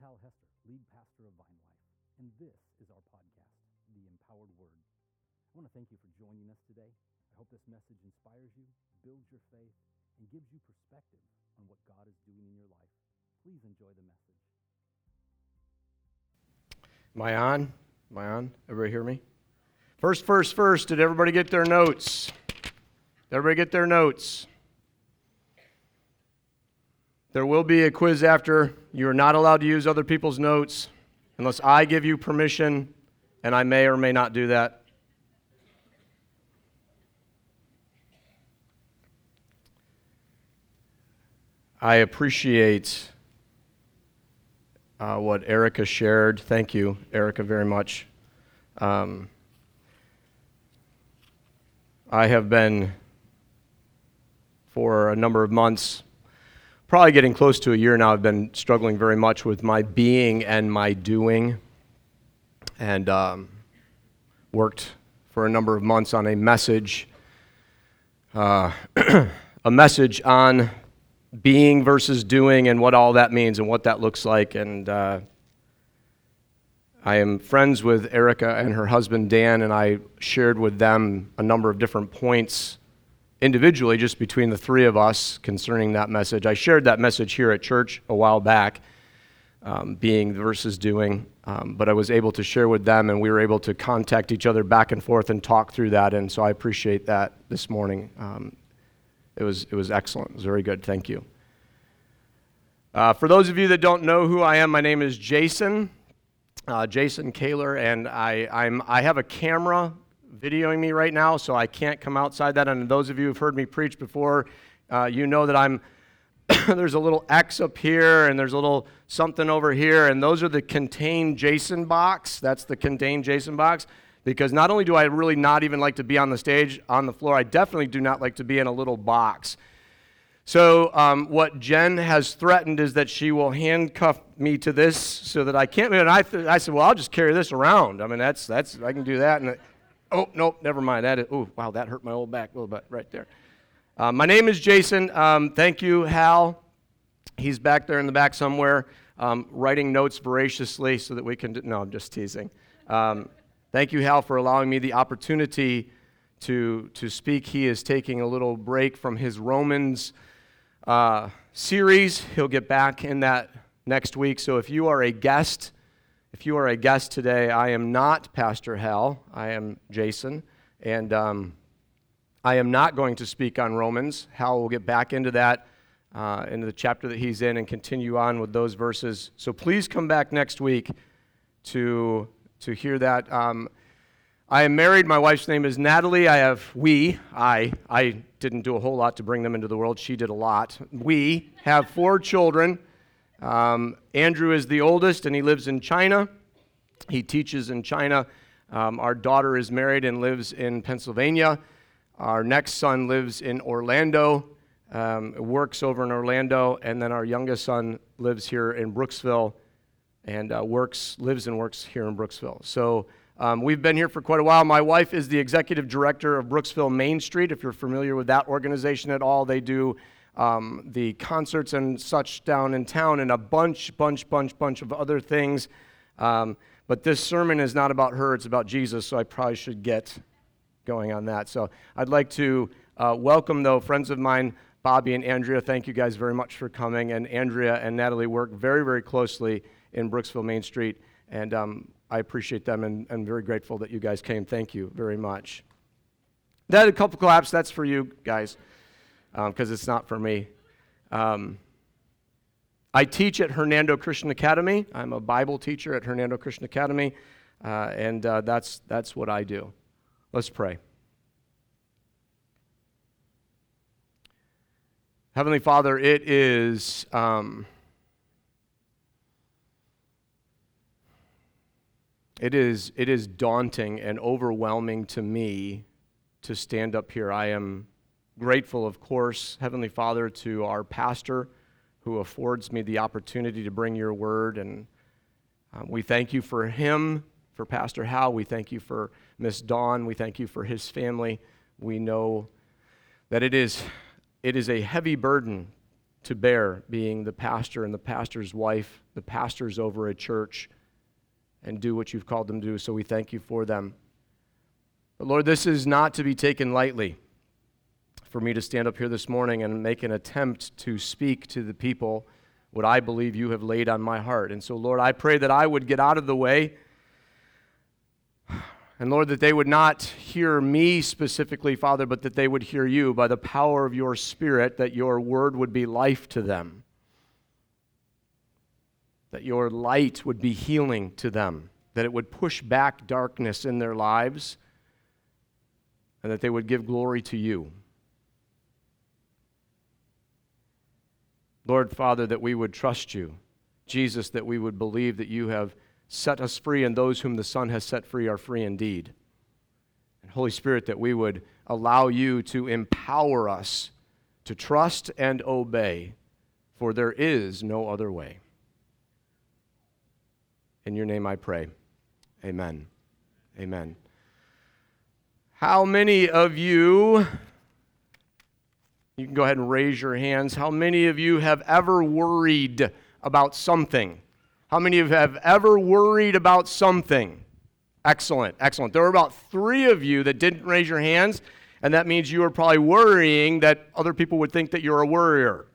Hal Hester, lead pastor of Vine Life, and this is our podcast, The Empowered Word. I want to thank you for joining us today. I hope this message inspires you, builds your faith, and gives you perspective on what God is doing in your life. Please enjoy the message. Am I on? Am I on? Everybody hear me? First, did everybody get their notes? Did everybody get their notes? There will be a quiz after. You are not allowed to use other people's notes unless I give you permission, and I may or may not do that. I appreciate what Erica shared. Thank you, Erica, very much. I have been, for a number of months, probably getting close to a year now, I've been struggling very much with my being and my doing, and worked for a number of months on a message, a message on being versus doing and what all that means and what that looks like. And I am friends with Erica and her husband Dan, and I shared with them a number of different points individually, just between the three of us, concerning that message. I shared that message here at church a while back, being versus doing, but I was able to share with them, and we were able to contact each other back and forth and talk through that, and so I appreciate that this morning. It was excellent. It was very good. Thank you. For those of you that don't know who I am, my name is Jason Kaler, and I have a camera videoing me right now, so I can't come outside that. And those of you who've heard me preach before, you know that I'm there's a little X up here, and there's a little something over here, and those are the Contain Jason box. That's the Contain Jason box, because not only do I really not even like to be on the stage, on the floor, I definitely do not like to be in a little box. So what Jen has threatened is that she will handcuff me to this so that I can't. And I said, well, I'll just carry this around. I mean, that's I can do that. And oh, nope, never mind. Wow, that hurt my old back a little bit right there. My name is Jason. Thank you, Hal. He's back there in the back somewhere, writing notes voraciously so that we can. No, I'm just teasing. Thank you, Hal, for allowing me the opportunity to speak. He is taking a little break from his Romans series. He'll get back in that next week. So if you are a guest today, I am not Pastor Hal. I am Jason, and I am not going to speak on Romans. Hal will get back into that, into the chapter that he's in, and continue on with those verses. So please come back next week to hear that. I am married. My wife's name is Natalie. I didn't do a whole lot to bring them into the world. She did a lot. We have 4 children. Andrew is the oldest, and he lives in China. He teaches in China. Our daughter is married and lives in Pennsylvania. Our next son lives in Orlando, works over in Orlando, and then our youngest son lives here in Brooksville and lives and works here in Brooksville. So we've been here for quite a while. My wife is the executive director of Brooksville Main Street. If you're familiar with that organization at all, they do the concerts and such down in town, and a bunch of other things. But this sermon is not about her, it's about Jesus, so I probably should get going on that. So I'd like to welcome, though, friends of mine, Bobby and Andrea. Thank you guys very much for coming. And Andrea and Natalie work very, very closely in Brooksville Main Street, and I appreciate them and very grateful that you guys came. Thank you very much. That a couple claps, that's for you guys, because it's not for me. I teach at Hernando Christian Academy. I'm a Bible teacher at Hernando Christian Academy, and that's what I do. Let's pray. Heavenly Father, it is daunting and overwhelming to me to stand up here. I am grateful, of course, Heavenly Father, to our pastor who affords me the opportunity to bring your word, and we thank you for him, for Pastor Hal. We thank you for Miss Dawn. We thank you for his family. We know that it is a heavy burden to bear, being the pastor and the pastor's wife, the pastors over a church, and do what you've called them to do. So we thank you for them. But Lord, this is not to be taken lightly for me to stand up here this morning and make an attempt to speak to the people what I believe you have laid on my heart. And so, Lord, I pray that I would get out of the way. And Lord, that they would not hear me specifically, Father, but that they would hear you by the power of your Spirit, that your word would be life to them, that your light would be healing to them, that it would push back darkness in their lives, and that they would give glory to you. Lord, Father, that we would trust you. Jesus, that we would believe that you have set us free, and those whom the Son has set free are free indeed. And Holy Spirit, that we would allow you to empower us to trust and obey, for there is no other way. In your name I pray. Amen. Amen. How many of you can go ahead and raise your hands, how many of you have ever worried about something? How many of you have ever worried about something? Excellent, excellent. There were about 3 of you that didn't raise your hands, and that means you are probably worrying that other people would think that you're a worrier.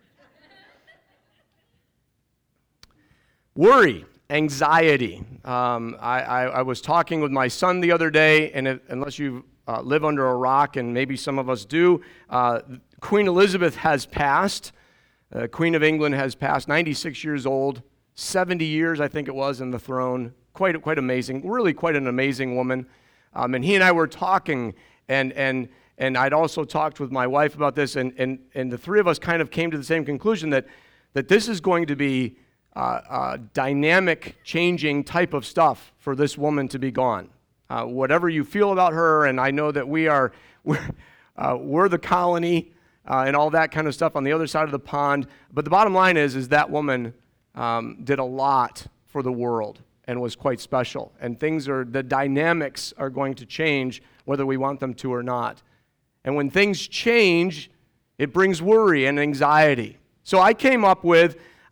Worry, anxiety. I was talking with my son the other day, and unless you live under a rock, and maybe some of us do, Queen Elizabeth has passed. Queen of England has passed, 96 years old. 70 years, I think it was, in the throne. Quite amazing. Really quite an amazing woman. And he and I were talking, and I'd also talked with my wife about this, and the 3 of us kind of came to the same conclusion that this is going to be a dynamic, changing type of stuff for this woman to be gone. Whatever you feel about her, and I know that we're the colony and all that kind of stuff on the other side of the pond, but the bottom line is that woman did a lot for the world and was quite special. And the dynamics are going to change whether we want them to or not. And when things change, it brings worry and anxiety. So I came up with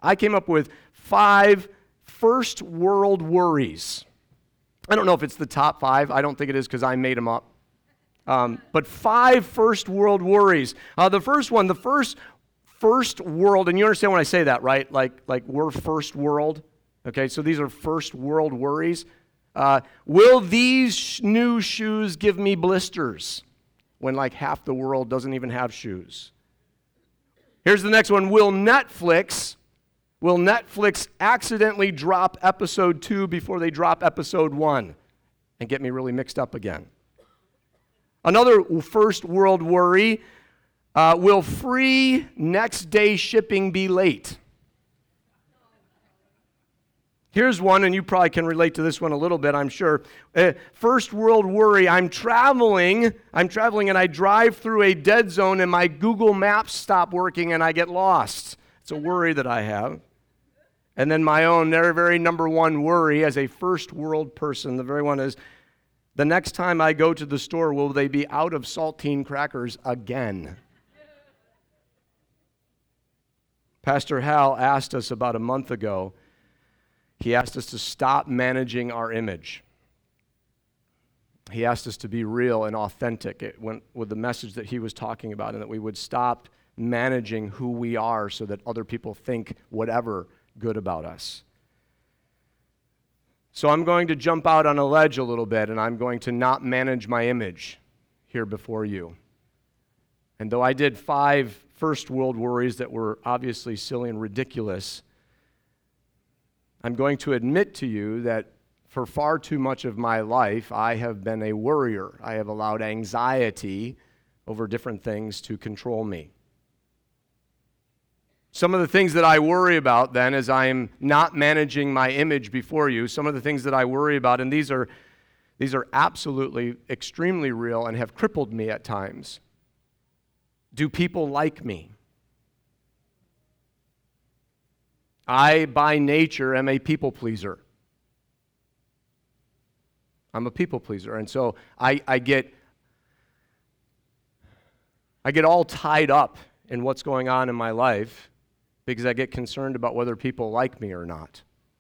5 first world worries. I don't know if it's the top 5. I don't think it is because I made them up. But 5 first world worries. The first one, first world, and you understand when I say that, right? Like we're first world. Okay, so these are first world worries. Will these new shoes give me blisters when like half the world doesn't even have shoes? Here's the next one. Will Netflix accidentally drop episode 2 before they drop episode 1 and get me really mixed up again? Another first world worry. Will free next day shipping be late? Here's one, and you probably can relate to this one a little bit, I'm sure. First world worry, I'm traveling, and I drive through a dead zone, and my Google Maps stop working, and I get lost. It's a worry that I have. And then my own very number 1 worry as a first world person, the very one is, the next time I go to the store, will they be out of saltine crackers again? Pastor Hal asked us about a month ago, he asked us to stop managing our image. He asked us to be real and authentic. It went with the message that he was talking about, and that we would stop managing who we are so that other people think whatever good about us. So I'm going to jump out on a ledge a little bit, and I'm going to not manage my image here before you. And though I did 5 first world worries that were obviously silly and ridiculous, I'm going to admit to you that for far too much of my life, I have been a worrier. I have allowed anxiety over different things to control me. Some of the things that I worry about then as I am not managing my image before you, some of the things that I worry about, and these are absolutely extremely real and have crippled me at times. Do people like me? I, by nature, am a people pleaser. I'm a people pleaser, and so I get all tied up in what's going on in my life because I get concerned about whether people like me or not.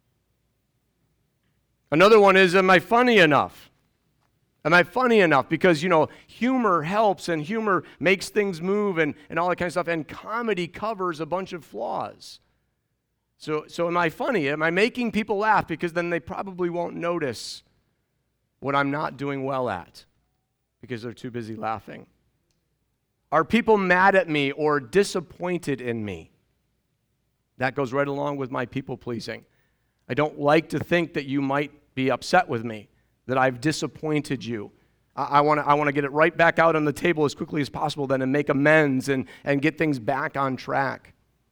Another one is, am I funny enough? Am I funny enough? Because, humor helps and humor makes things move and all that kind of stuff, and comedy covers a bunch of flaws. So am I funny? Am I making people laugh? Because then they probably won't notice what I'm not doing well at because they're too busy laughing. Are people mad at me or disappointed in me? That goes right along with my people pleasing. I don't like to think that you might be upset with me, that I've disappointed you. I want to get it right back out on the table as quickly as possible then and make amends and get things back on track.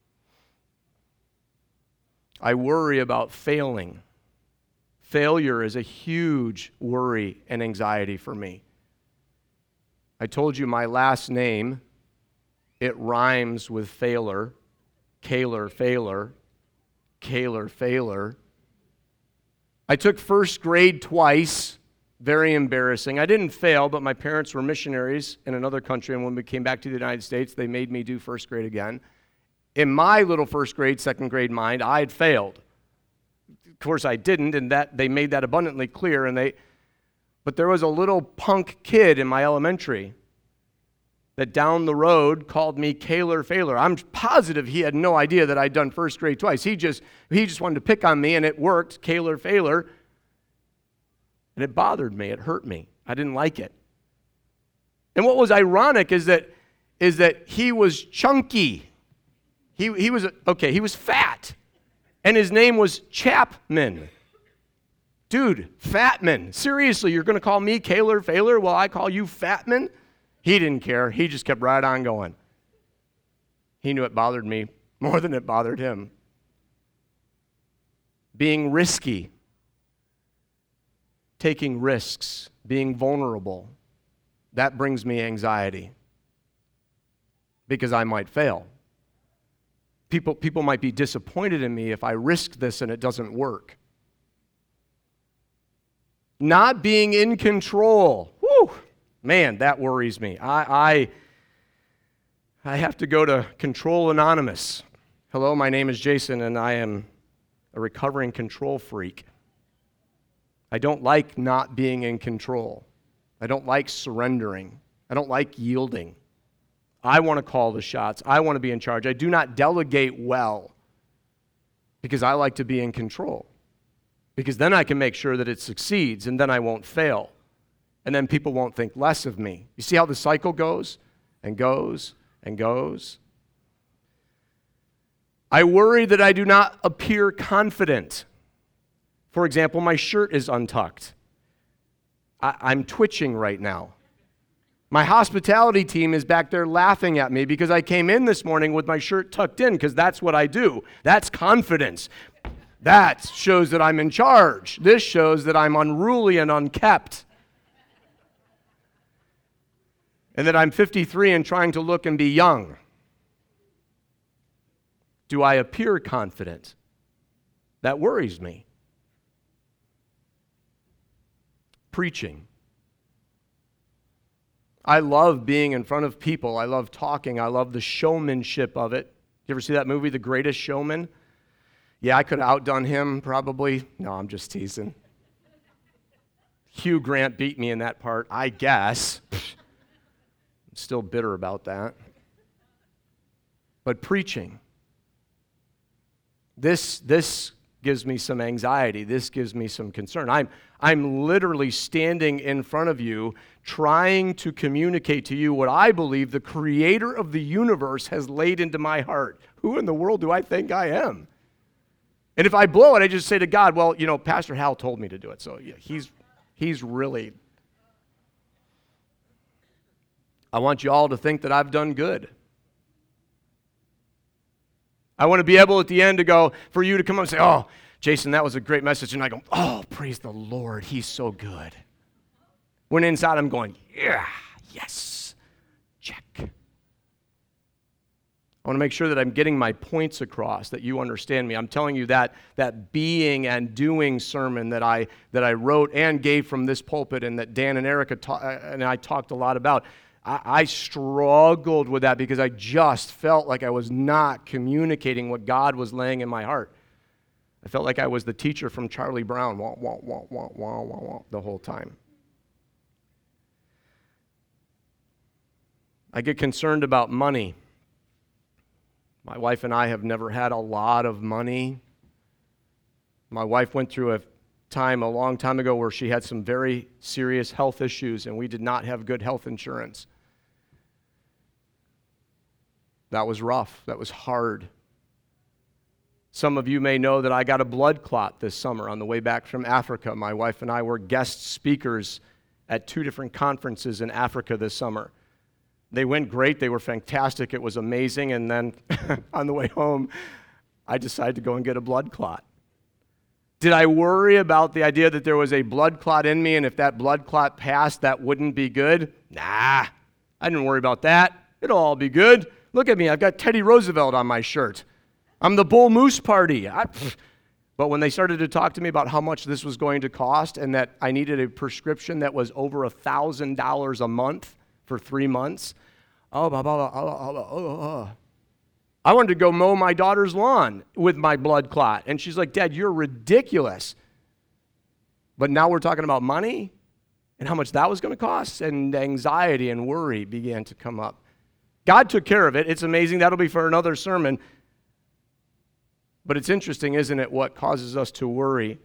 I worry about failing. Failure is a huge worry and anxiety for me. I told you my last name, it rhymes with failure. Kaler, Failer, Kaler, Failer. I took first grade twice, very embarrassing. I didn't fail, but my parents were missionaries in another country, and when we came back to the United States, they made me do first grade again. In my little first grade, second grade mind, I had failed. Of course, I didn't, and that they made that abundantly clear. But there was a little punk kid in my elementary that down the road called me Kaler Failer. I'm positive he had no idea that I'd done first grade twice. He just wanted to pick on me, and it worked, Kaler Failer. And it bothered me. It hurt me. I didn't like it. And what was ironic is that he was chunky. He was fat. And his name was Chapman. Dude, Fatman. Seriously, you're going to call me Kaler Failer while I call you Fatman? He didn't care. He just kept right on going. He knew it bothered me more than it bothered him. Being risky, taking risks, being vulnerable, that brings me anxiety because I might fail. People might be disappointed in me if I risk this and it doesn't work. Not being in control. Whew. Man, that worries me. I have to go to Control Anonymous. Hello, my name is Jason, and I am a recovering control freak. I don't like not being in control. I don't like surrendering. I don't like yielding. I want to call the shots. I want to be in charge. I do not delegate well because I like to be in control. Because then I can make sure that it succeeds, and then I won't fail. And then people won't think less of me. You see how the cycle goes and goes and goes? I worry that I do not appear confident. For example, my shirt is untucked. I'm twitching right now. My hospitality team is back there laughing at me because I came in this morning with my shirt tucked in because that's what I do. That's confidence. That shows that I'm in charge. This shows that I'm unruly and unkept. And that I'm 53 and trying to look and be young. Do I appear confident? That worries me. Preaching. I love being in front of people. I love talking. I love the showmanship of it. You ever see that movie, The Greatest Showman? Yeah, I could have outdone him probably. No, I'm just teasing. Hugh Grant beat me in that part, I guess. I'm still bitter about that. But preaching. This gives me some anxiety. This gives me some concern. I'm literally standing in front of you trying to communicate to you what I believe the creator of the universe has laid into my heart. Who in the world do I think I am? And if I blow it, I just say to God, well, Pastor Hal told me to do it. So yeah, he's really... I want you all to think that I've done good. I want to be able at the end to go, for you to come up and say, oh, Jason, that was a great message. And I go, oh, praise the Lord, he's so good. When inside I'm going, yeah, yes, check. I want to make sure that I'm getting my points across, that you understand me. I'm telling you that being and doing sermon that I wrote and gave from this pulpit and that Dan and Erica and I talked a lot about. I struggled with that because I just felt like I was not communicating what God was laying in my heart. I felt like I was the teacher from Charlie Brown, wah, wah, wah, wah, wah, wah, wah, the whole time. I get concerned about money. My wife and I have never had a lot of money. My wife went through a time a long time ago where she had some very serious health issues, and we did not have good health insurance. That was rough. That was hard. Some of you may know that I got a blood clot this summer on the way back from Africa. My wife and I were guest speakers at 2 different conferences in Africa this summer. They went great. They were fantastic. It was amazing. And then on the way home, I decided to go and get a blood clot. Did I worry about the idea that there was a blood clot in me, and if that blood clot passed, that wouldn't be good? Nah, I didn't worry about that. It'll all be good. Look at me. I've got Teddy Roosevelt on my shirt. I'm the Bull Moose Party. But when they started to talk to me about how much this was going to cost and that I needed a prescription that was over $1,000 a month for 3 months, I wanted to go mow my daughter's lawn with my blood clot. And she's like, Dad, you're ridiculous. But now we're talking about money and how much that was going to cost. And anxiety and worry began to come up. God took care of it. It's amazing. That'll be for another sermon. But it's interesting, isn't it, what causes us to worry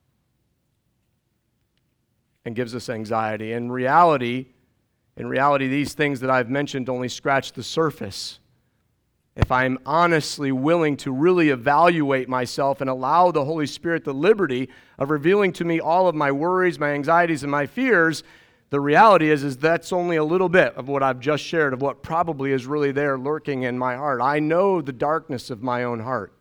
and gives us anxiety. In reality, these things that I've mentioned only scratch the surface. If I'm honestly willing to really evaluate myself and allow the Holy Spirit the liberty of revealing to me all of my worries, my anxieties, and my fears, the reality is that's only a little bit of what I've just shared, of what probably is really there lurking in my heart. I know the darkness of my own heart.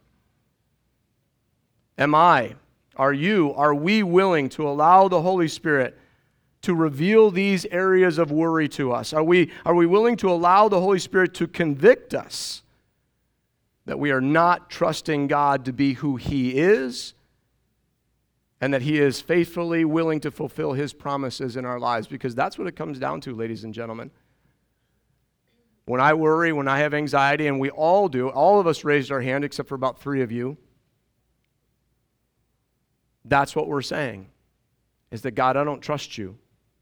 Are we willing to allow the Holy Spirit to reveal these areas of worry to us? Are we willing to allow the Holy Spirit to convict us that we are not trusting God to be who He is and that He is faithfully willing to fulfill His promises in our lives? Because that's what it comes down to, ladies and gentlemen. When I worry, when I have anxiety, and we all do, all of us raised our hand except for about 3 of you, that's what we're saying, is that God, I don't trust you.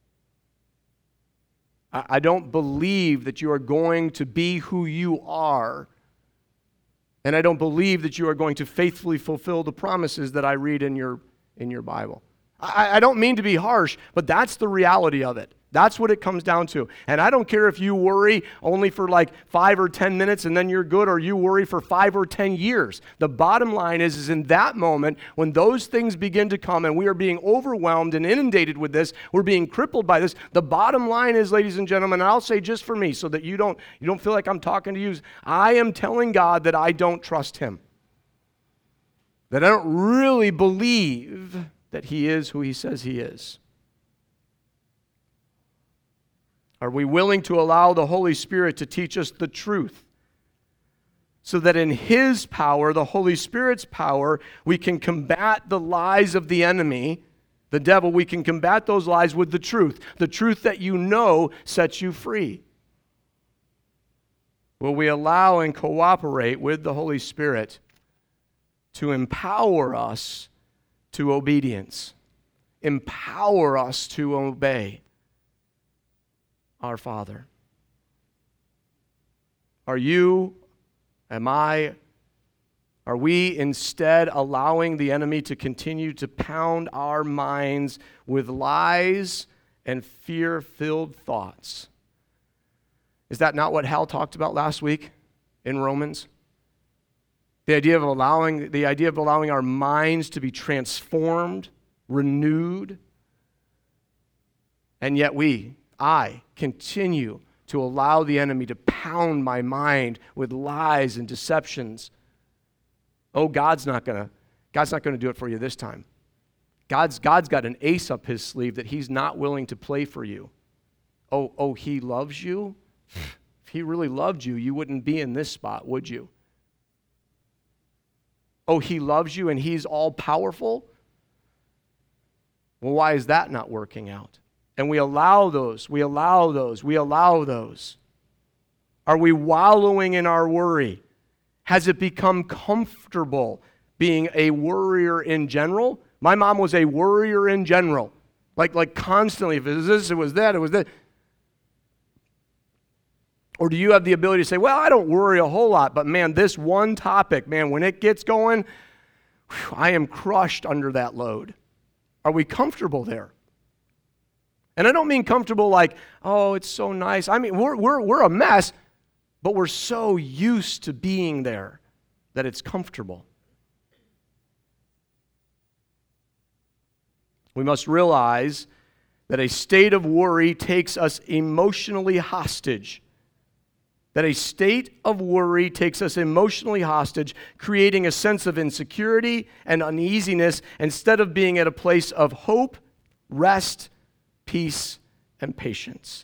I don't believe that you are going to be who you are. And I don't believe that you are going to faithfully fulfill the promises that I read in your Bible. I don't mean to be harsh, but that's the reality of it. That's what it comes down to. And I don't care if you worry only for like 5 or 10 minutes and then you're good, or you worry for 5 or 10 years. The bottom line is in that moment, when those things begin to come and we are being overwhelmed and inundated with this, we're being crippled by this, the bottom line is, ladies and gentlemen, and I'll say just for me so that you don't feel like I'm talking to you, I am telling God that I don't trust Him. That I don't really believe that He is who He says He is. Are we willing to allow the Holy Spirit to teach us the truth so that in His power, the Holy Spirit's power, we can combat the lies of the enemy, the devil? We can combat those lies with the truth that you know sets you free. Will we allow and cooperate with the Holy Spirit to empower us to obedience, empower us to obey our Father? Are we instead allowing the enemy to continue to pound our minds with lies and fear-filled thoughts? Is that not what Hal talked about last week in Romans? The idea of allowing our minds to be transformed, renewed, and yet I continue to allow the enemy to pound my mind with lies and deceptions. Oh, God's not going to do it for you this time. God's got an ace up His sleeve that He's not willing to play for you. Oh, He loves you? If He really loved you, you wouldn't be in this spot, would you? Oh, He loves you and He's all powerful? Well, why is that not working out? And we allow those. Are we wallowing in our worry? Has it become comfortable being a worrier in general? My mom was a worrier in general. Like constantly, if it was this, it was that, it was that. Or do you have the ability to say, well, I don't worry a whole lot, but man, this one topic, man, when it gets going, I am crushed under that load. Are we comfortable there? And I don't mean comfortable like, oh, it's so nice. I mean, we're a mess, but we're so used to being there that it's comfortable. We must realize that a state of worry takes us emotionally hostage. Creating a sense of insecurity and uneasiness instead of being at a place of hope, rest, peace, and patience.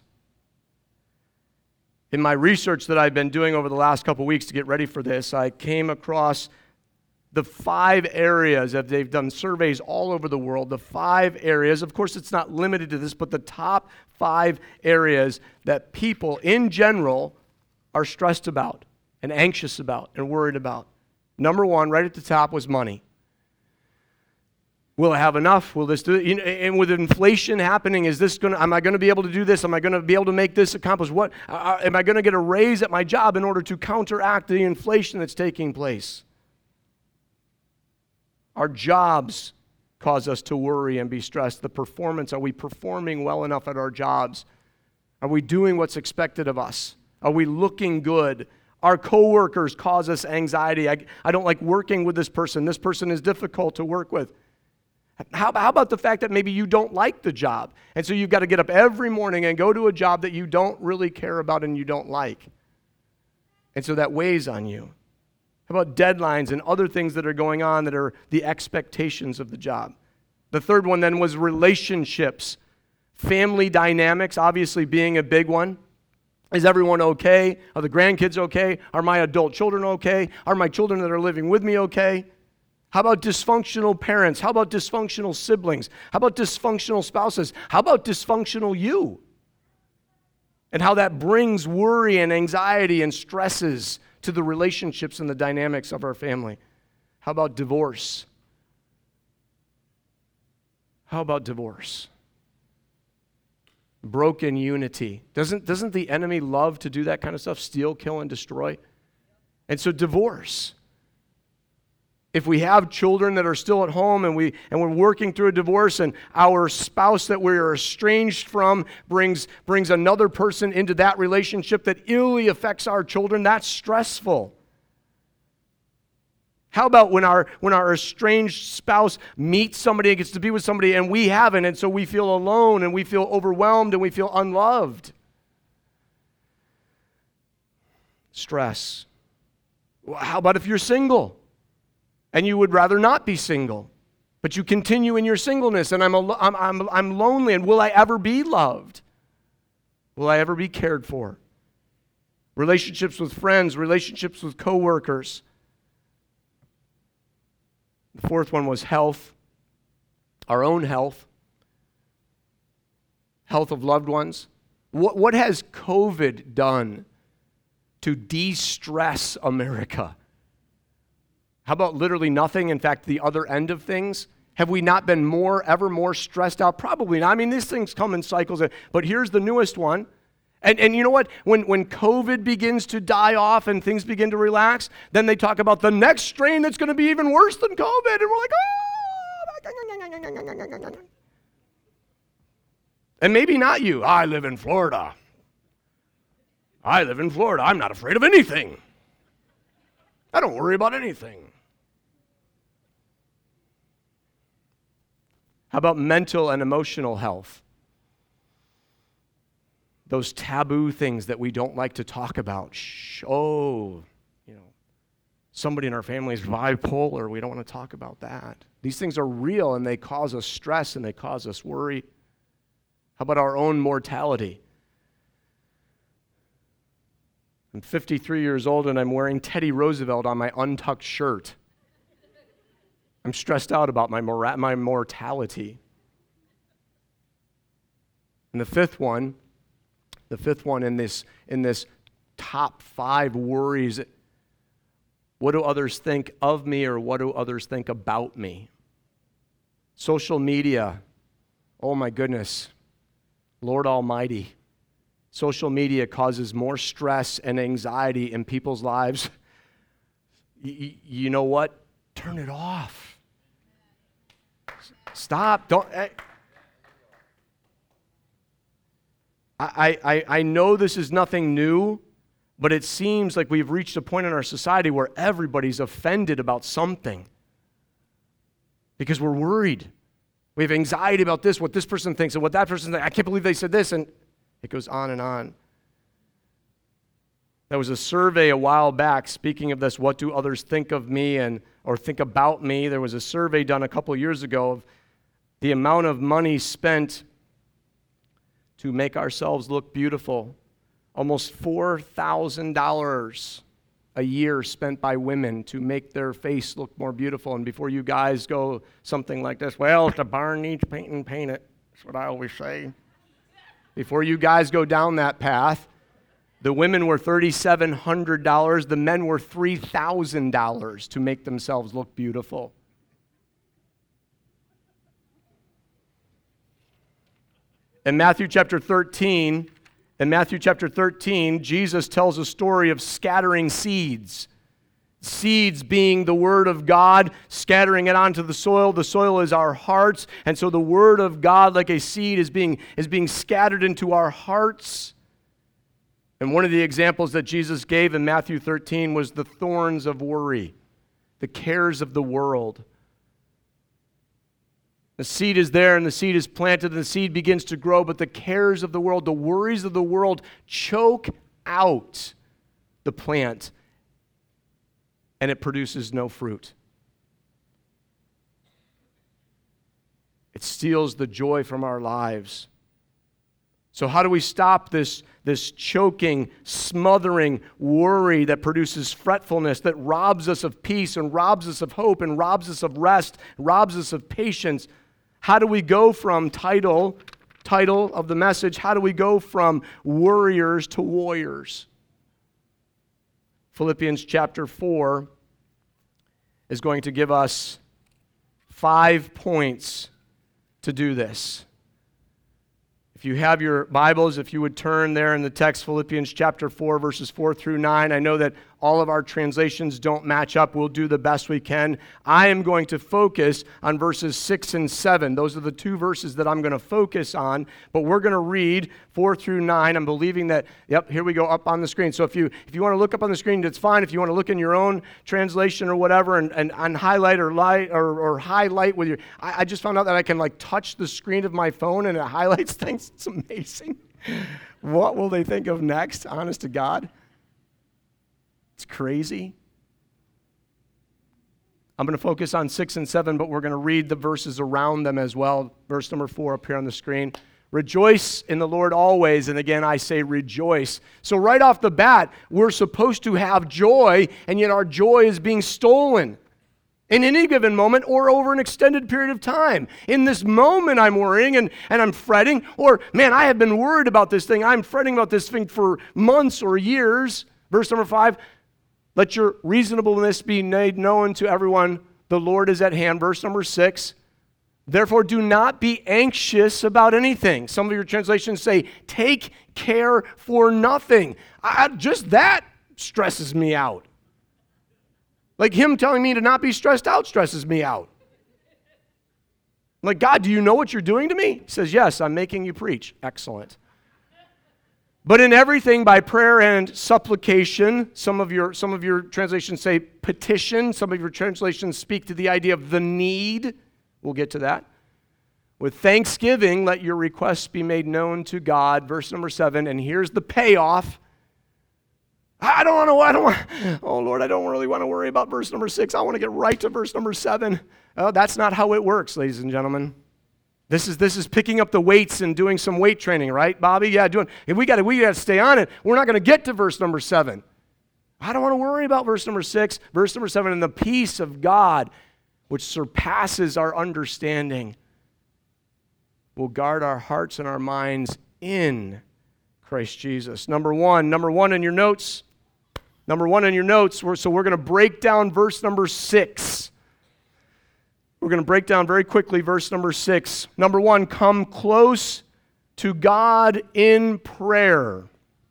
In my research that I've been doing over the last couple weeks to get ready for this, I came across the 5 areas, that they've done surveys all over the world, the 5 areas, of course it's not limited to this, but the top 5 areas that people in general are stressed about and anxious about and worried about. Number 1, right at the top, was money. Will I have enough? Will this do it? And with inflation happening, am I going to be able to do this? Am I going to be able to make this accomplish? What? Am I going to get a raise at my job in order to counteract the inflation that's taking place? Our jobs cause us to worry and be stressed. The performance, are we performing well enough at our jobs? Are we doing what's expected of us? Are we looking good? Our coworkers cause us anxiety. I don't like working with this person. This person is difficult to work with. How about the fact that maybe you don't like the job, and so you've got to get up every morning and go to a job that you don't really care about and you don't like, and so that weighs on you? How about deadlines and other things that are going on that are the expectations of the job? The third one then was relationships. Family dynamics obviously being a big one. Is everyone okay? Are the grandkids okay? Are my adult children okay? Are my children that are living with me okay? How about dysfunctional parents? How about dysfunctional siblings? How about dysfunctional spouses? How about dysfunctional you? And how that brings worry and anxiety and stresses to the relationships and the dynamics of our family. How about divorce? How about divorce? Broken unity. Doesn't the enemy love to do that kind of stuff? Steal, kill, and destroy? And so divorce. If we have children that are still at home and we're working through a divorce and our spouse that we're estranged from brings another person into that relationship that illy affects our children, that's stressful. How about when our estranged spouse meets somebody and gets to be with somebody and we haven't, and so we feel alone and we feel overwhelmed and we feel unloved? Stress. How about if you're single? And you would rather not be single, but you continue in your singleness, and I'm lonely, and will I ever be loved? Will I ever be cared for? Relationships with friends, relationships with coworkers. The fourth one was health, our own health, health of loved ones. What has COVID done to de-stress America? How about literally nothing? In fact, the other end of things? Have we not been ever more stressed out? Probably not. I mean, these things come in cycles. But here's the newest one. And you know what? When COVID begins to die off and things begin to relax, then they talk about the next strain that's going to be even worse than COVID. And we're like, oh! And maybe not you. I live in Florida. I'm not afraid of anything. I don't worry about anything. How about mental and emotional health? Those taboo things that we don't like to talk about. Somebody in our family is bipolar. We don't want to talk about that. These things are real and they cause us stress and they cause us worry. How about our own mortality? I'm 53 years old and I'm wearing Teddy Roosevelt on my untucked shirt. I'm stressed out about my mortality. And the fifth one in this top 5 worries, what do others think of me, or what do others think about me? Social media, oh my goodness, Lord Almighty. Social media causes more stress and anxiety in people's lives. You know what? Turn it off. Stop. Don't. I know this is nothing new, but it seems like we've reached a point in our society where everybody's offended about something because we're worried. We have anxiety about this, what this person thinks, and what that person thinks. I can't believe they said this, and it goes on and on. There was a survey a while back, speaking of this, what do others think of me or think about me? There was a survey done a couple years ago of the amount of money spent to make ourselves look beautiful. Almost $4,000 a year spent by women to make their face look more beautiful. And before you guys go something like this, well, if the barn needs painting, paint it. That's what I always say. Before you guys go down that path, the women were $3,700. The men were $3,000 to make themselves look beautiful. In Matthew chapter 13, Jesus tells a story of scattering seeds. Seeds being the Word of God, scattering it onto the soil. The soil is our hearts, and so the Word of God, like a seed, is being scattered into our hearts. And one of the examples that Jesus gave in Matthew 13 was the thorns of worry, the cares of the world. The seed is there, and the seed is planted, and the seed begins to grow, but the cares of the world, the worries of the world choke out the plant, and it produces no fruit. It steals the joy from our lives. So how do we stop this choking, smothering worry that produces fretfulness, that robs us of peace and robs us of hope and robs us of rest, robs us of patience? How do we go from title of the message, how do we go from worriers to warriors? Philippians chapter 4 is going to give us 5 points to do this. If you have your Bibles, if you would turn there in the text, Philippians chapter 4, verses 4 through 9. I know that all of our translations don't match up. We'll do the best we can. I am going to focus on verses 6 and 7. Those are the 2 verses that I'm going to focus on, but we're going to read 4 through 9. I'm believing that, here we go, up on the screen. So if you want to look up on the screen, that's fine. If you want to look in your own translation or whatever and highlight or highlight with your, I just found out that I can touch the screen of my phone and it highlights things. It's amazing. What will they think of next? Honest to God. It's crazy. I'm going to focus on 6 and 7, but we're going to read the verses around them as well. Verse number 4 up here on the screen. Rejoice in the Lord always. And again, I say rejoice. So right off the bat, we're supposed to have joy, and yet our joy is being stolen in any given moment or over an extended period of time. In this moment, I'm worrying and I'm fretting, or man, I have been worried about this thing. I'm fretting about this thing for months or years. Verse number 5, let your reasonableness be made known to everyone. The Lord is at hand. Verse number 6, therefore do not be anxious about anything. Some of your translations say, take care for nothing. Just that stresses me out. Like him telling me to not be stressed out stresses me out. I'm like, God, do you know what you're doing to me? He says, yes, I'm making you preach. Excellent. But in everything by prayer and supplication, some of your translations say petition. Some of your translations speak to the idea of the need. We'll get to that. With thanksgiving, let your requests be made known to God. Verse number 7, and here's the payoff. I don't really want to worry about verse number 6. I want to get right to verse number 7. That's not how it works, ladies and gentlemen. This is picking up the weights and doing some weight training, right, Bobby? Yeah, we got to stay on it. We're not going to get to verse number 7. I don't want to worry about verse number 6. Verse number 7, and the peace of God, which surpasses our understanding, will guard our hearts and our minds in Christ Jesus. Number one in your notes. Number one in your notes. So we're going to break down verse number 6. We're going to break down very quickly verse number 6. Number one, come close to God in prayer.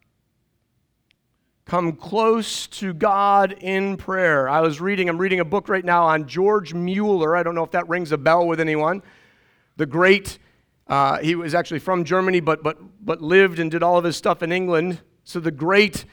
Come close to God in prayer. I'm reading a book right now on George Mueller. I don't know if that rings a bell with anyone. The great, he was actually from Germany, but lived and did all of his stuff in England. So the great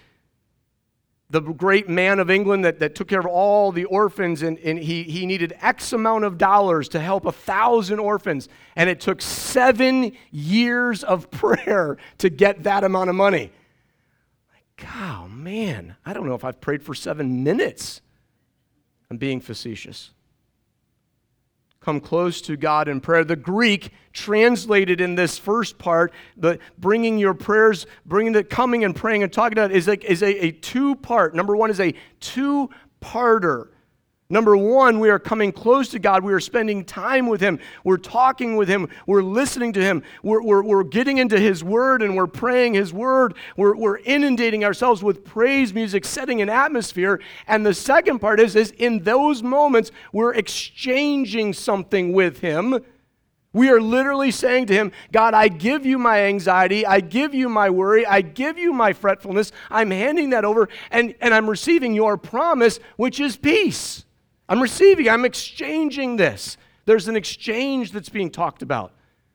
man of England that took care of all the orphans, and he needed X amount of dollars to help 1,000 orphans, and it took 7 years of prayer to get that amount of money. Oh, man, I don't know if I've prayed for 7 minutes. I'm being facetious. Come close to God in prayer. The Greek translated in this first part, the bringing your prayers, bringing the coming and praying and talking about it, is a two-part. Number one is a two-parter. Number one, we are coming close to God. We are spending time with Him. We're talking with Him. We're listening to Him. We're getting into His Word and we're praying His Word. We're inundating ourselves with praise music, setting an atmosphere. And the second part is in those moments, we're exchanging something with Him. We are literally saying to Him, God, I give you my anxiety. I give you my worry. I give you my fretfulness. I'm handing that over and I'm receiving your promise, which is peace. I'm exchanging this. There's an exchange that's being talked about.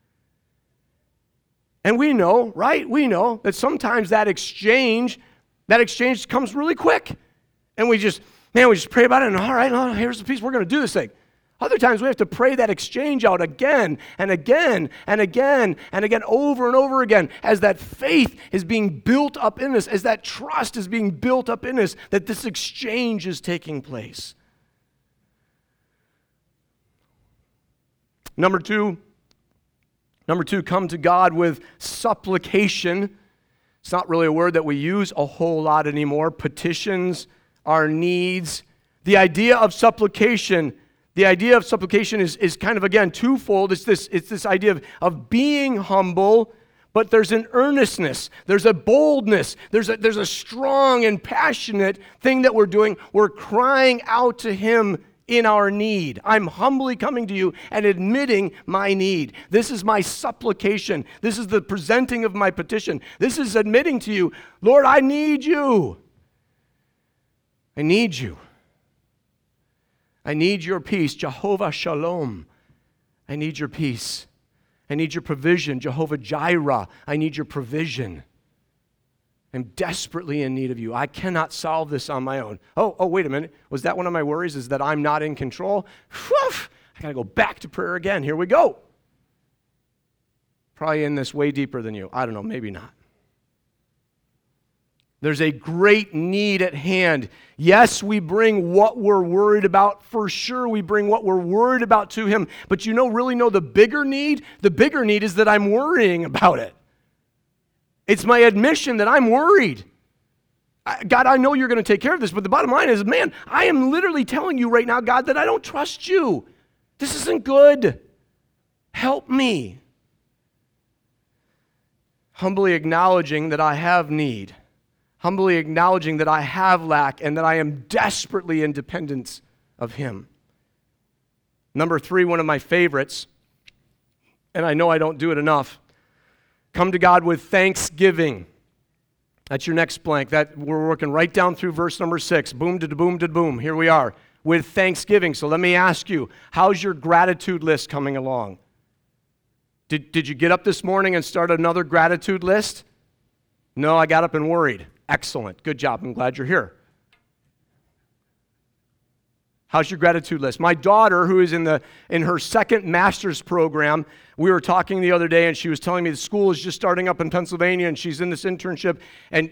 And we know, right? We know that sometimes that exchange comes really quick. And we just pray about it and all right, here's the peace, we're going to do this thing. Other times we have to pray that exchange out again and again and again and again, over and over again, as that faith is being built up in us, as that trust is being built up in us, that this exchange is taking place. Number two, come to God with supplication. It's not really a word that we use a whole lot anymore. Petitions, our needs. The idea of supplication is kind of, again, twofold. It's this idea of being humble, but there's an earnestness, there's a boldness, there's a strong and passionate thing that we're doing. We're crying out to Him in our need. I'm humbly coming to you and admitting my need. This is my supplication. This is the presenting of my petition. This is admitting to you, Lord, I need you. I need you. I need your peace, Jehovah Shalom. I need your peace. I need your provision, Jehovah Jireh. I need your provision. I'm desperately in need of you. I cannot solve this on my own. Oh, wait a minute. Was that one of my worries, is that I'm not in control? Whew, I got to go back to prayer again. Here we go. Probably in this way deeper than you. I don't know, maybe not. There's a great need at hand. Yes, we bring what we're worried about. For sure, we bring what we're worried about to Him. But really know the bigger need? The bigger need is that I'm worrying about it. It's my admission that I'm worried. God, I know you're going to take care of this, but the bottom line is, man, I am literally telling you right now, God, that I don't trust you. This isn't good. Help me. Humbly acknowledging that I have need. Humbly acknowledging that I have lack and that I am desperately in dependence of Him. Number 3, one of my favorites, and I know I don't do it enough. Come to God with thanksgiving. That's your next blank. That we're working right down through verse number 6. Boom, da boom, da boom. Here we are with thanksgiving. So let me ask you, how's your gratitude list coming along? Did you get up this morning and start another gratitude list? No, I got up and worried. Excellent. Good job. I'm glad you're here. How's your gratitude list? My daughter, who is in her second master's program, we were talking the other day, and she was telling me the school is just starting up in Pennsylvania, and she's in this internship, and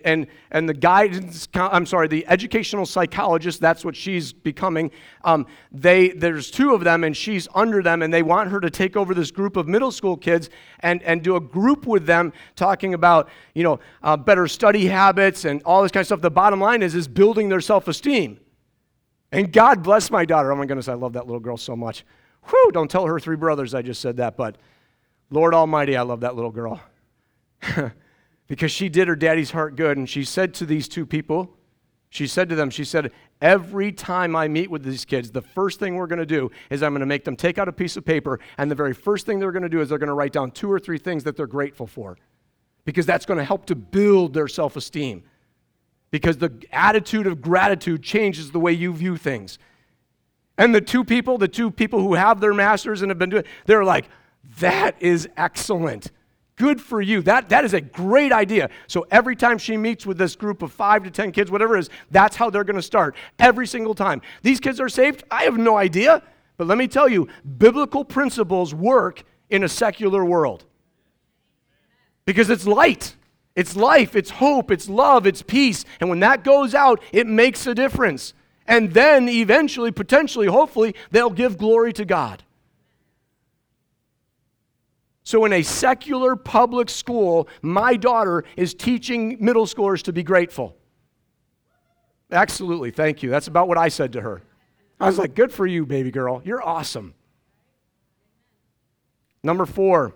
the educational psychologist, that's what she's becoming. There's 2 of them, and she's under them, and they want her to take over this group of middle school kids and do a group with them, talking about better study habits and all this kind of stuff. The bottom line is building their self-esteem. And God bless my daughter. Oh my goodness, I love that little girl so much. Whew, don't tell her 3 brothers I just said that, but Lord Almighty, I love that little girl. because she did her daddy's heart good, and she said to these two people, she said to them, she said, every time I meet with these kids, the first thing we're going to do is I'm going to make them take out a piece of paper, and the very first thing they're going to do is they're going to write down 2 or 3 things that they're grateful for, because that's going to help to build their self-esteem, because the attitude of gratitude changes the way you view things. And the two people who have their masters and have been doing, they're like, that is excellent. Good for you. That is a great idea. So every time she meets with this group of 5 to 10 kids, whatever it is, that's how they're going to start every single time. These kids are saved? I have no idea. But let me tell you, biblical principles work in a secular world. Because it's light. It's life. It's hope. It's love. It's peace. And when that goes out, it makes a difference. And then eventually, potentially, hopefully, they'll give glory to God. So in a secular public school, my daughter is teaching middle schoolers to be grateful. Absolutely, thank you. That's about what I said to her. I was like, good for you, baby girl. You're awesome. Number 4.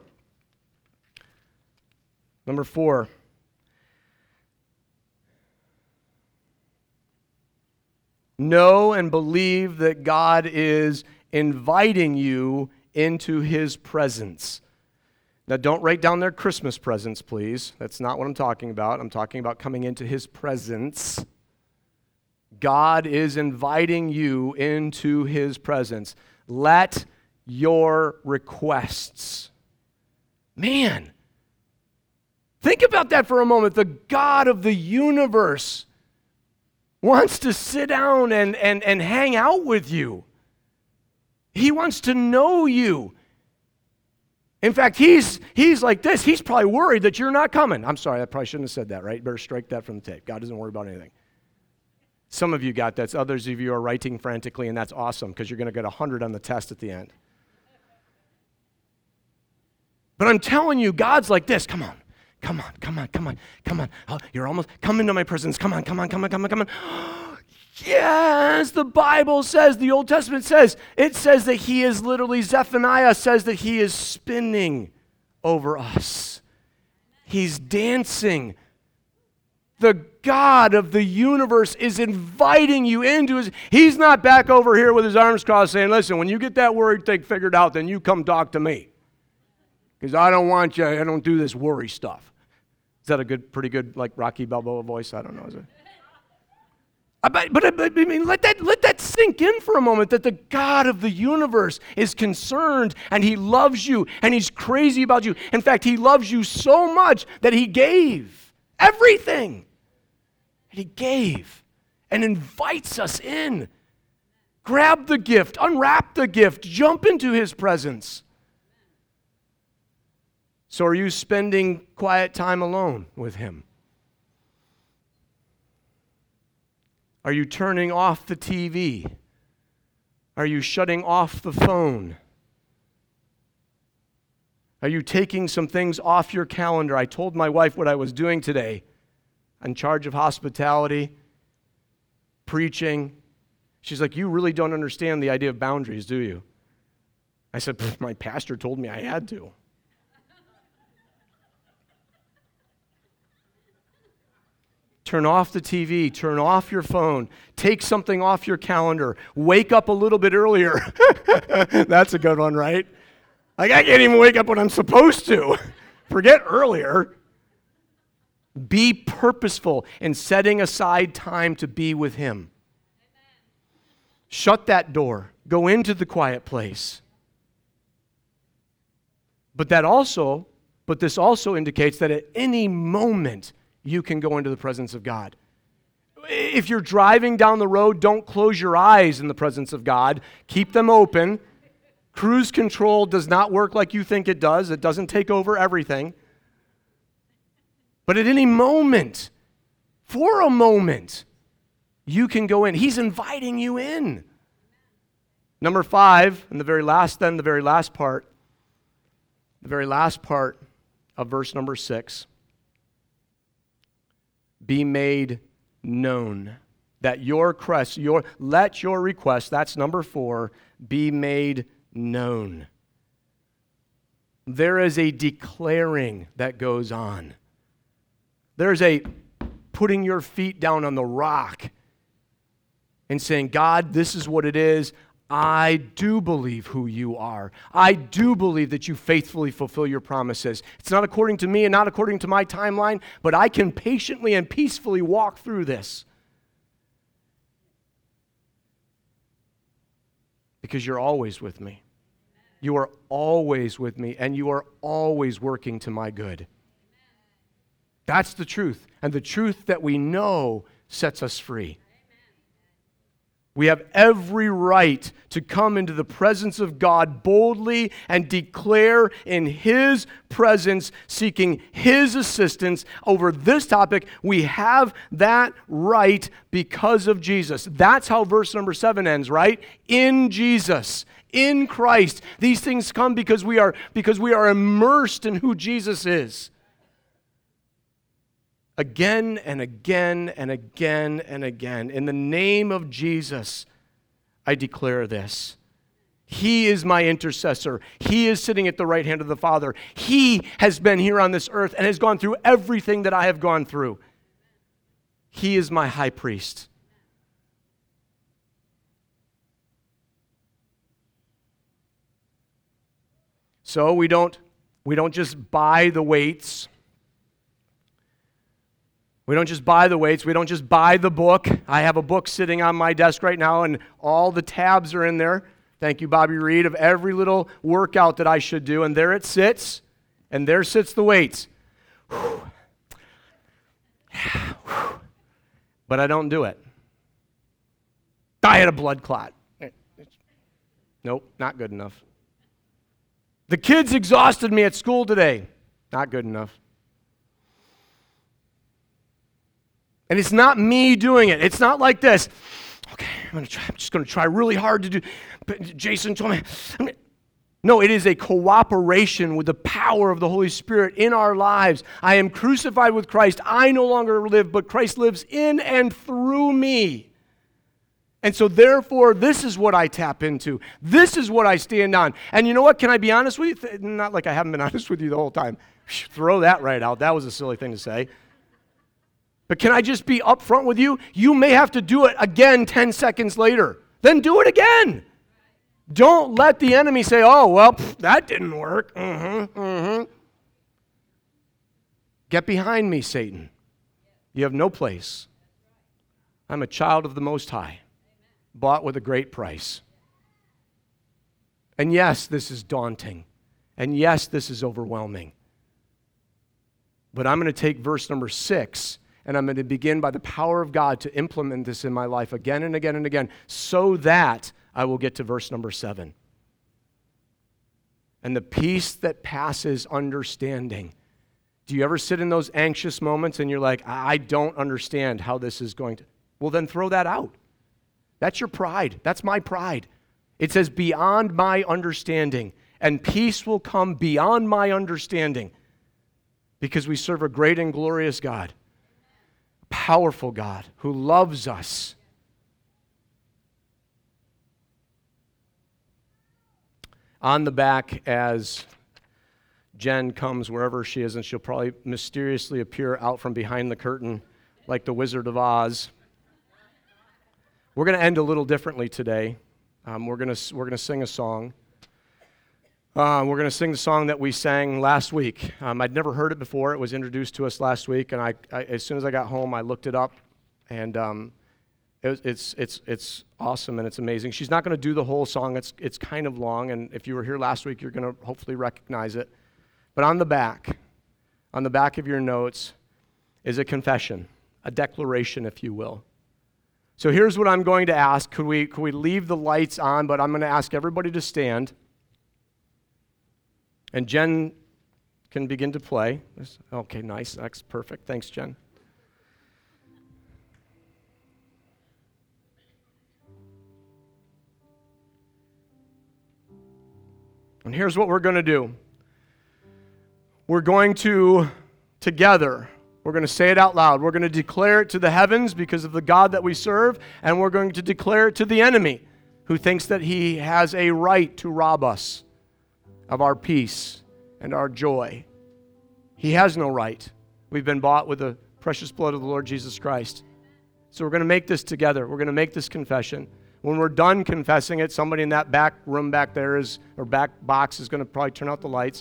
Know and believe that God is inviting you into His presence. Now, don't write down their Christmas presents, please. That's not what I'm talking about. I'm talking about coming into His presence. God is inviting you into His presence. Let your requests. Man, think about that for a moment. The God of the universe wants to sit down and hang out with you. He wants to know you. In fact, he's like this. He's probably worried that you're not coming. I'm sorry, I probably shouldn't have said that, right? Better strike that from the tape. God doesn't worry about anything. Some of you got that. Others of you are writing frantically, and that's awesome because you're going to get 100 on the test at the end. But I'm telling you, God's like this. Come on. Oh, you're almost, come into my presence. Come on. Yes, the Bible says, the Old Testament says, it says that He is literally, Zephaniah says that He is spinning over us. He's dancing. The God of the universe is inviting you into His, He's not back over here with His arms crossed saying, listen, when you get that worry thing figured out, then you come talk to me. Because I don't do this worry stuff. Is that a pretty good, like Rocky Balboa voice? I don't know, is it? But I mean, let that sink in for a moment, that the God of the universe is concerned and He loves you and He's crazy about you. In fact, He loves you so much that He gave everything. He gave and invites us in. Grab the gift, unwrap the gift, jump into His presence. So are you spending quiet time alone with Him? Are you turning off the TV? Are you shutting off the phone? Are you taking some things off your calendar? I told my wife what I was doing today. In charge of hospitality, preaching. She's like, you really don't understand the idea of boundaries, do you? I said, my pastor told me I had to. Turn off the TV, turn off your phone, take something off your calendar, wake up a little bit earlier. That's a good one, right? Like, I can't even wake up when I'm supposed to. Forget earlier. Be purposeful in setting aside time to be with Him. Shut that door. Go into the quiet place. But this also indicates that at any moment, you can go into the presence of God. If you're driving down the road, don't close your eyes in the presence of God. Keep them open. Cruise control does not work like you think it does. It doesn't take over everything. But at any moment, for a moment, you can go in. He's inviting you in. Number 5, and the very last part of verse number 6. Be made known. That let your request, that's number 4, be made known. there is a declaring that goes on. There's a putting your feet down on the rock and saying, God, this is what it is. I do believe who you are. I do believe that you faithfully fulfill your promises. It's not according to me and not according to my timeline, but I can patiently and peacefully walk through this. Because you're always with me. You are always with me, and you are always working to my good. That's the truth. And the truth that we know sets us free. We have every right to come into the presence of God boldly and declare in His presence, seeking His assistance over this topic. We have that right because of Jesus. That's how verse number 7 ends, right? In Jesus, in Christ. These things come because we are immersed in who Jesus is. Again and again and again and again. In the name of Jesus, I declare this. He is my intercessor. He is sitting at the right hand of the Father. He has been here on this earth and has gone through everything that I have gone through. He is my high priest. So we don't just buy the weights. We don't just buy the weights. We don't just buy the book. I have a book sitting on my desk right now, and all the tabs are in there. Thank you, Bobby Reed, of every little workout that I should do. And there it sits, and there sits the weights. But I don't do it. I had a blood clot. Nope, not good enough. The kids exhausted me at school today. Not good enough. And it's not me doing it. It's not like this. Okay, I'm just going to try really hard to do. But Jason told me. No, it is a cooperation with the power of the Holy Spirit in our lives. I am crucified with Christ. I no longer live, but Christ lives in and through me. And so therefore, this is what I tap into. This is what I stand on. And you know what? Can I be honest with you? Not like I haven't been honest with you the whole time. Throw that right out. That was a silly thing to say. But can I just be upfront with you? You may have to do it again 10 seconds later. Then do it again. Don't let the enemy say, oh, well, that didn't work. Get behind me, Satan. You have no place. I'm a child of the Most High, bought with a great price. And yes, this is daunting. And yes, this is overwhelming. But I'm going to take verse number 6, and I'm going to begin by the power of God to implement this in my life again and again and again, so that I will get to verse number 7. And the peace that passes understanding. Do you ever sit in those anxious moments and you're like, I don't understand how this is going to... Well, then throw that out. That's your pride. That's my pride. It says, beyond my understanding. And peace will come beyond my understanding. Because we serve a great and glorious God. A powerful God who loves us. On the back, as Jen comes wherever she is, and she'll probably mysteriously appear out from behind the curtain like the Wizard of Oz. We're going to end a little differently today. We're going to sing a song. We're going to sing the song that we sang last week. I'd never heard it before. It was introduced to us last week, and I as soon as I got home, I looked it up, and it's awesome and it's amazing. She's not going to do the whole song. It's kind of long, and if you were here last week, you're going to hopefully recognize it. But on the back of your notes is a confession, a declaration, if you will. So here's what I'm going to ask. Could we leave the lights on? But I'm going to ask everybody to stand. And Jen can begin to play. Okay, nice. That's perfect. Thanks, Jen. And here's what we're going to do. We're going to, together, we're going to say it out loud. We're going to declare it to the heavens because of the God that we serve, and we're going to declare it to the enemy who thinks that he has a right to rob us of our peace and our joy. He has no right. We've been bought with the precious blood of the Lord Jesus Christ. So we're going to make this together. We're going to make this confession. When we're done confessing it, somebody in that back room back there or back box is going to probably turn out the lights.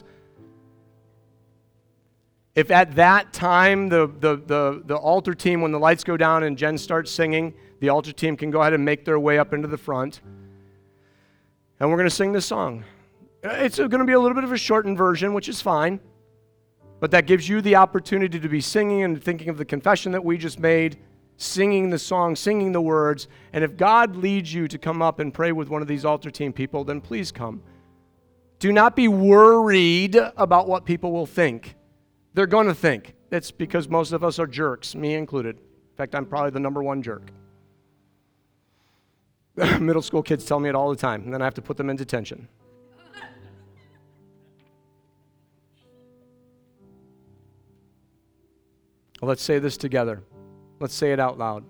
If at that time the altar team, when the lights go down and Jen starts singing, the altar team can go ahead and make their way up into the front. And we're going to sing this song. It's going to be a little bit of a shortened version, which is fine. But that gives you the opportunity to be singing and thinking of the confession that we just made, singing the song, singing the words. And if God leads you to come up and pray with one of these altar team people, then please come. Do not be worried about what people will think. They're going to think. It's because most of us are jerks, me included. In fact, I'm probably the number one jerk. Middle school kids tell me it all the time, and then I have to put them in detention. Let's say this together. Let's say it out loud.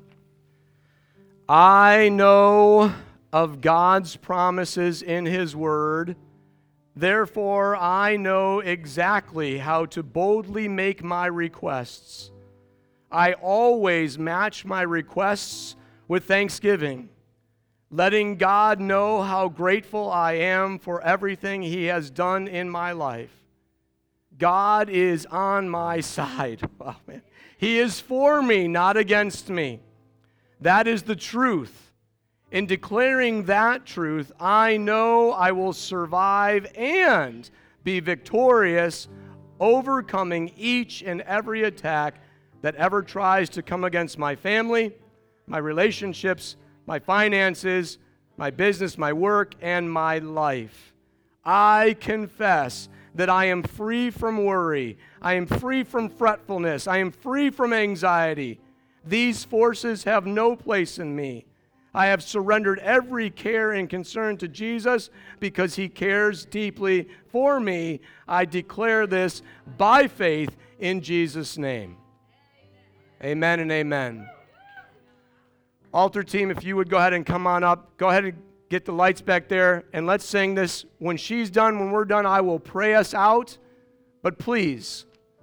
I know of God's promises in His Word. Therefore, I know exactly how to boldly make my requests. I always match my requests with thanksgiving, letting God know how grateful I am for everything He has done in my life. God is on my side. Oh, man. He is for me, not against me. That is the truth. In declaring that truth, I know I will survive and be victorious, overcoming each and every attack that ever tries to come against my family, my relationships, my finances, my business, my work, and my life. I confess that I am free from worry. I am free from fretfulness. I am free from anxiety. These forces have no place in me. I have surrendered every care and concern to Jesus because He cares deeply for me. I declare this by faith in Jesus' name. Amen and amen. Altar team, if you would go ahead and come on up. Go ahead and get the lights back there, and let's sing this. When she's done, when we're done, I will pray us out. But please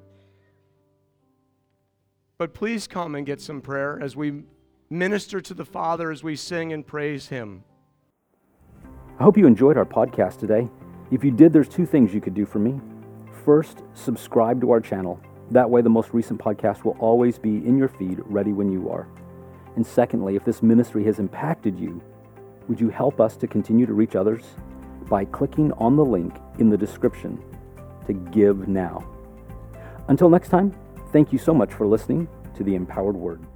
come and get some prayer as we minister to the Father, as we sing and praise Him. I hope you enjoyed our podcast today. If you did, there's two things you could do for me. First, subscribe to our channel. That way the most recent podcast will always be in your feed, ready when you are. And secondly, if this ministry has impacted you, would you help us to continue to reach others by clicking on the link in the description to give now? Until next time, thank you so much for listening to the Empowered Word.